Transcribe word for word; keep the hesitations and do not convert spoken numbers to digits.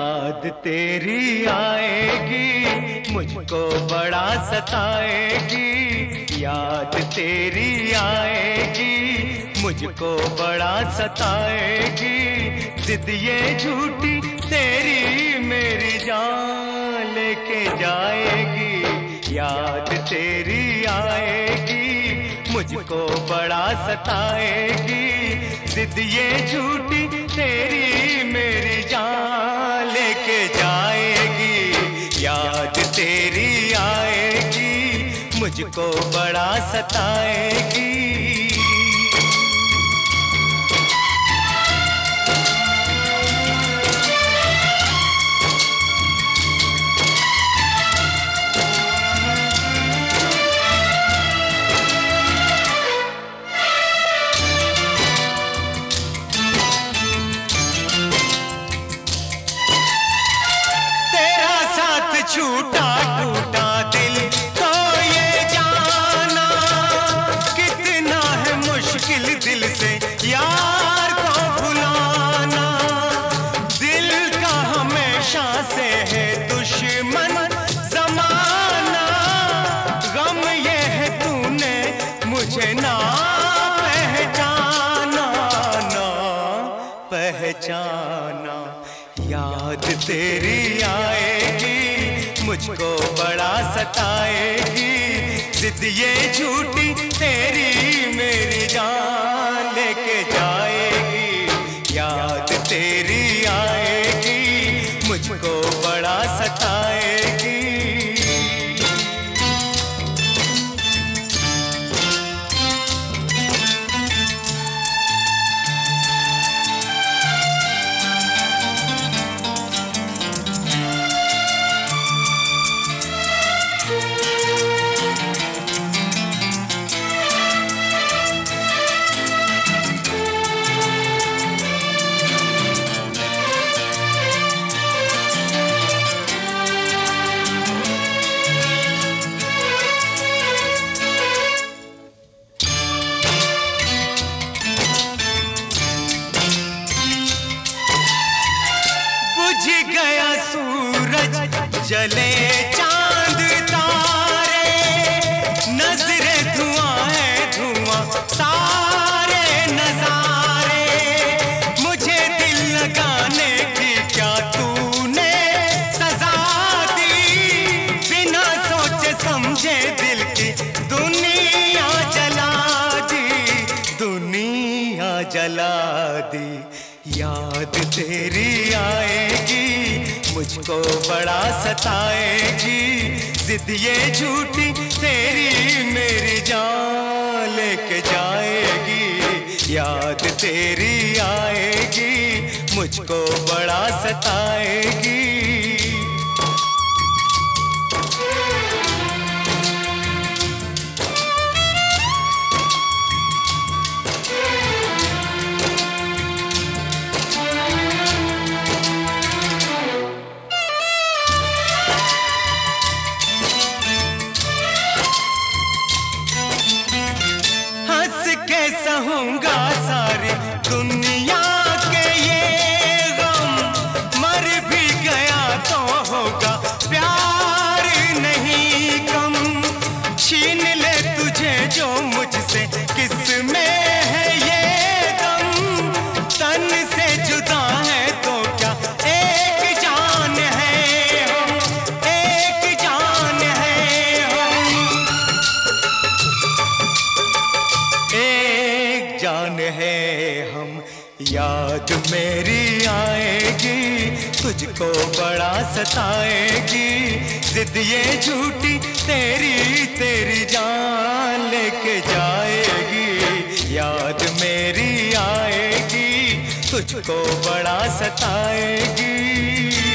याद तेरी आएगी मुझको बड़ा सताएगी, याद तेरी आएगी मुझको बड़ा सताएगी। जिद ये झूठी तेरी मेरी जान लेके जाएगी, याद तेरी आएगी मुझको बड़ा सताएगी। जिद ये झूठी तेरी मेरी जान लेके जाएगी, याद तेरी आएगी मुझको बड़ा सताएगी। छूटा टूटा दिल तो ये जाना, कितना है मुश्किल दिल से यार को भुलाना। दिल का हमेशा से है दुश्मन ज़माना, गम ये है तूने मुझे ना पहचाना, ना पहचाना। याद तेरी आएगी मुझको बड़ा सताएगी, जिद ये झूठी तेरी मेरी जान लेके जाएगी। याद तेरी आएगी मुझको बड़ा सताएगी। गया सूरज जले चांद तारे, नजरे धुआं है धुआं सारे नजारे। मुझे दिल लगाने की क्या तूने सजा दी, बिना सोचे समझे दिल की दुनिया जला दी, दुनिया जला दी। याद तेरी आएगी मुझको बड़ा सताएगी, जिद ये झूठी तेरी मेरी जान लेके जाएगी। याद तेरी आएगी मुझको बड़ा सताएगी। सहूंगा सारी दुनिया के ये गम, मर भी गया तो होगा प्यार नहीं कम। छीन ले तुझे जो मुझसे किस में है ये दम, तन से जुदा है तो क्या एक जान है हम, एक जान है हम, एक जान है हम। याद मेरी आएगी तुझको बड़ा सताएगी, जिद ये झूठी तेरी तेरी जान लेके जाएगी। याद मेरी आएगी तुझको बड़ा सताएगी।